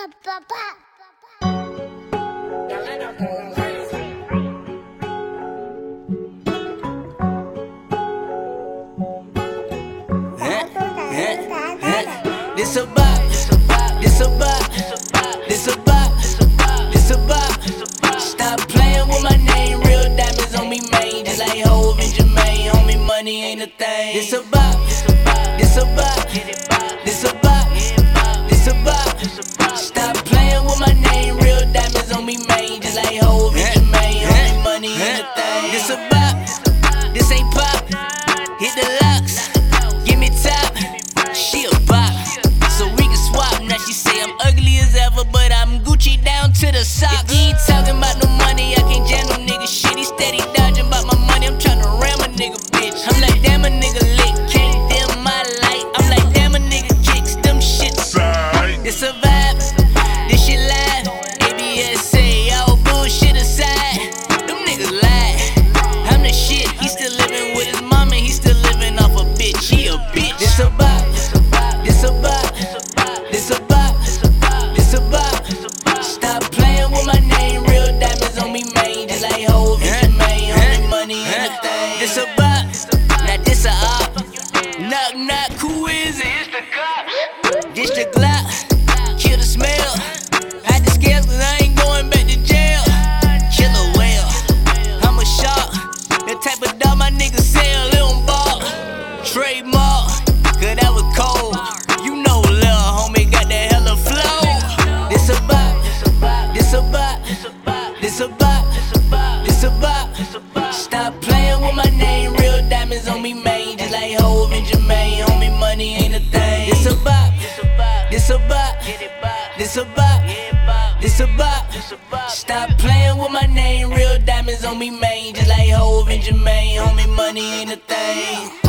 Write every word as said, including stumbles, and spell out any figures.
This a bop, this a bop, this a bop, this a bop. Stop playing with my name, real diamonds on me, man. Just like Hov and Jermaine, homie, money ain't a thing. This a bop, this a bop, this a bop, this a bop. Stop playing with my name, real diamonds on me, man. Just like Hov and Jermaine, homie, money ain't a thing. This a bop, this ain't pop. Hit the locks, give me top. She a bop, so we can swap. Now she say I'm ugly as ever, but I'm Gucci down to the socks. If you ain't talking about no money, I can't jam no nigga shit. He steady dodging about my money, I'm tryna ram a nigga bitch. I'm like, damn, a nigga lit, can't dim my light. I'm like, damn, a nigga kicks, them shits. This a vibe, this shit live. A B S A, all bullshit aside. Them niggas lie, I'm the shit. He still living with his mama, he still living off a bitch. He a bitch. This a bop, this a bop, this a bop, this a bop. Stop playing with my name, real diamonds on me, man. Just like Hov and Jermaine, homie, money ain't a thing. This a bop, now this a op. Knock knock, who is it? It's the cops. This the Glock, kill the smell. Hide the scales 'cause I ain't going back to jail. Kill a whale, I'm a shark. That type of dog my niggas sell, it don't ball. Trademark, cause that was cold. You know lil' homie got that hella flow. This a bop, this a bop, this a bop, this a bop. Stop playing with my name, real diamonds on me, man. Just like Hov and Jermaine, homie, money ain't a thing. This a bop, this a bop, this a bop, this a bop. Stop playing with my name, real diamonds on me, man. Just like Hov and Jermaine, homie, money ain't a thing.